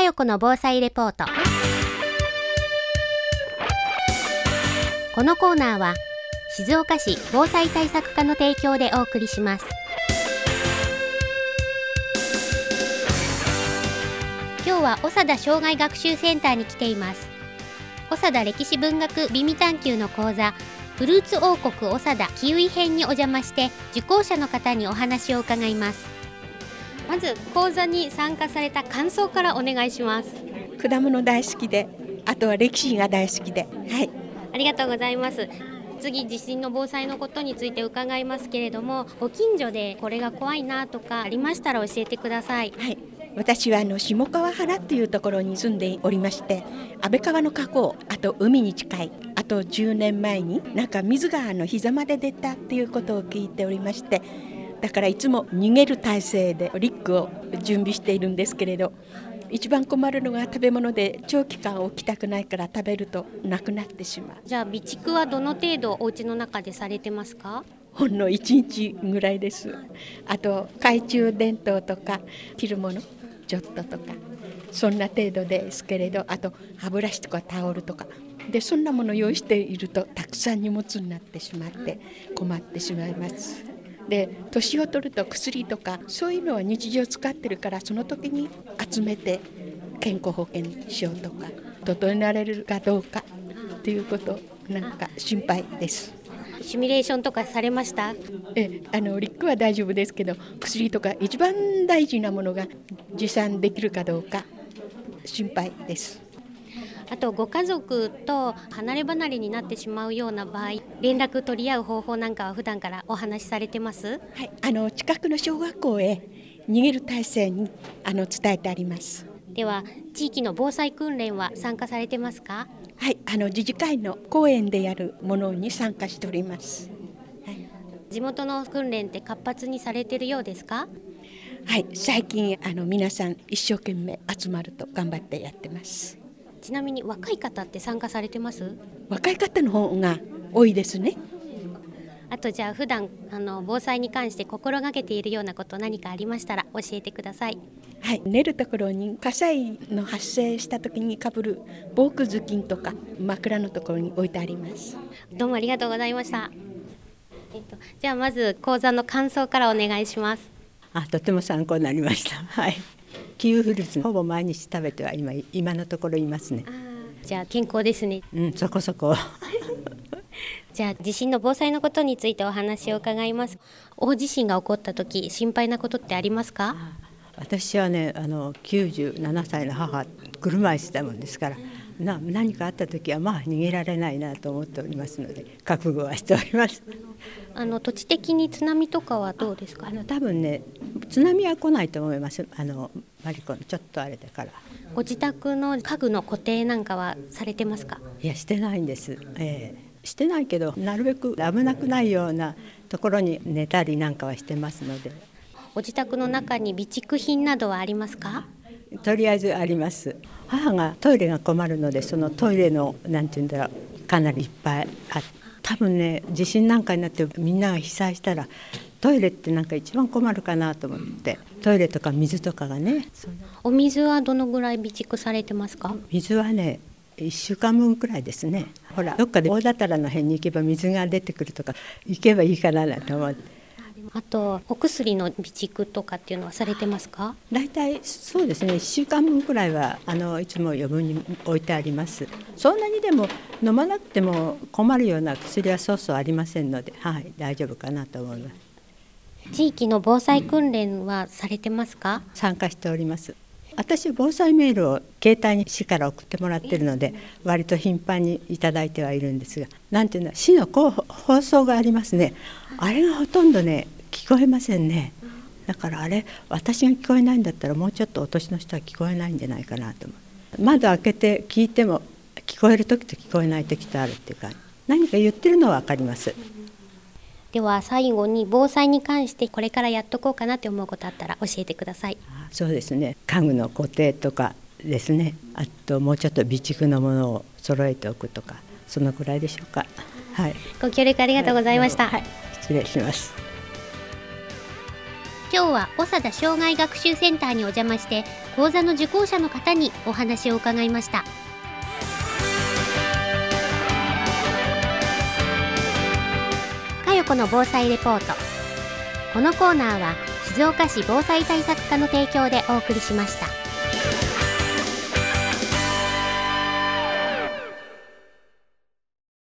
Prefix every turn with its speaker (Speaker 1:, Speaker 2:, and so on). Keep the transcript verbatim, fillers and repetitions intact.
Speaker 1: 代子の防災レポート。このコーナーは静岡市防災対策課の提供でお送りします。今日は長田障害学習センターに来ています。長田歴史文学美味探究の講座、フルーツ王国長田キウイ編にお邪魔して、受講者の方にお話を伺います。まず講座に参加された感想からお願いします。
Speaker 2: 果物大好きで、あとは歴史が大好きで、はい、
Speaker 1: ありがとうございます。次、地震の防災のことについて伺いますけれども、ご近所でこれが怖いなとかありましたら教えてください。
Speaker 2: はい、私はあの下川原っていうところに住んでおりまして、安倍川の河口、あと海に近い、あとじゅうねんまえになんか水があの膝まで出たっていうことを聞いておりまして、だからいつも逃げる体制でリックを準備しているんですけれど、一番困るのが食べ物で、長期間置きたくないから食べるとなくなってしまう。
Speaker 1: じゃあ備蓄はどの程度お家の中でされてますか？
Speaker 2: ほんのいちにちぐらいです。あと懐中電灯とか着るものちょっととか、そんな程度ですけれど、あと歯ブラシとかタオルとかで、そんなものを用意しているとたくさん荷物になってしまって困ってしまいます。で、年を取ると薬とかそういうのは日常使ってるから、その時に集めて健康保険証とか整えられるかどうかということ、なんか心配です。
Speaker 1: シミュレーションとかされました？
Speaker 2: えあのリックは大丈夫ですけど、薬とか一番大事なものが持参できるかどうか心配です。
Speaker 1: あとご家族と離れ離れになってしまうような場合、連絡取り合う方法なんかは普段からお話しされてます？
Speaker 2: はい、あの近くの小学校へ逃げる体制にあの伝えてあります。
Speaker 1: では地域の防災訓練は参加されてますか？
Speaker 2: はい、あの自治会の公園でやるものに参加しております。はい、
Speaker 1: 地元の訓練って活発にされているようですか？
Speaker 2: はい、最近あの皆さん一生懸命集まると頑張ってやってます。
Speaker 1: ちなみに若い方って参加されてます？
Speaker 2: 若い方の方が多いですね。
Speaker 1: あとじゃあ普段あの防災に関して心がけているようなこと何かありましたら教えてください。
Speaker 2: はい、寝るところに火災の発生した時にかぶる防空頭巾とか枕のところに置いてあります。
Speaker 1: どうもありがとうございました。えっと、じゃあまず講座の感想からお願いします。
Speaker 3: あ、とても参考になりました。はい、キウイフルーツほぼ毎日食べては今今のところいますね。
Speaker 1: あ、じゃあ健康ですね。
Speaker 3: うん、そこそこ。
Speaker 1: じゃあ地震の防災のことについてお話を伺います。大地震が起こった時、心配なことってありますか？
Speaker 3: 私はね、あのきゅうじゅうななさいの母、車椅子だもんですから、な何かあった時はまあ逃げられないなと思っておりますので、覚悟はしております。
Speaker 1: あの土地的に津波とかはどうですか？
Speaker 3: あの多分ね、津波は来ないと思います。あのマリコのちょっとあれだから。
Speaker 1: ご自宅の家具の固定なんかはされてますか？
Speaker 3: いや、してないんです。えーしてないけど、なるべく危なくないようなところに寝たりなんかはしてますので。
Speaker 1: ご自宅の中に備蓄品などはありますか？
Speaker 3: とりあえずあります。母がトイレが困るので、そのトイレのなんていうんだろう、かなりいっぱいあって、多分ね、地震なんかになってみんなが被災したらトイレってなんか一番困るかなと思って、トイレとか水とかがね。
Speaker 1: お水はどのぐらい備蓄されてますか？
Speaker 3: 水はね、いっしゅうかんぶんくらいですね。ほら、どっかで大だたらの辺に行けば水が出てくるとか行けばいいかなと思って。
Speaker 1: あとお薬の備蓄とかっていうのはされてますか？
Speaker 3: だいたいそうですね、いっしゅうかんぶんくらいはあのいつも余分に置いてあります。そんなにでも飲まなくても困るような薬はそうそうありませんので、はい、大丈夫かなと思います。
Speaker 1: 地域の防災訓練はされてますか？
Speaker 3: 参加しております。私、防災メールを携帯に市から送ってもらっているので、割と頻繁にいただいてはいるんですが、なんていうの、市の放送がありますね。あれがほとんどね、聞こえませんね。だからあれ、私が聞こえないんだったらもうちょっとお年の人は聞こえないんじゃないかなと思う。窓開けて聞いても聞こえる時と聞こえない時とあるっていうか、何か言ってるのは分かります。
Speaker 1: では最後に防災に関してこれからやっとこうかなって思うことあったら教えてください。
Speaker 3: そうですね、家具の固定とかですね、あともうちょっと備蓄のものを揃えておくとか、そのくらいでしょうか。はい、
Speaker 1: ご協力ありがとうございました。
Speaker 3: はいはい、失礼します。
Speaker 1: 今日は長田障害学習センターにお邪魔して講座の受講者の方にお話を伺いました。かよこの防災レポート。このコーナーは静岡市防災対策課の提供でお送りしました。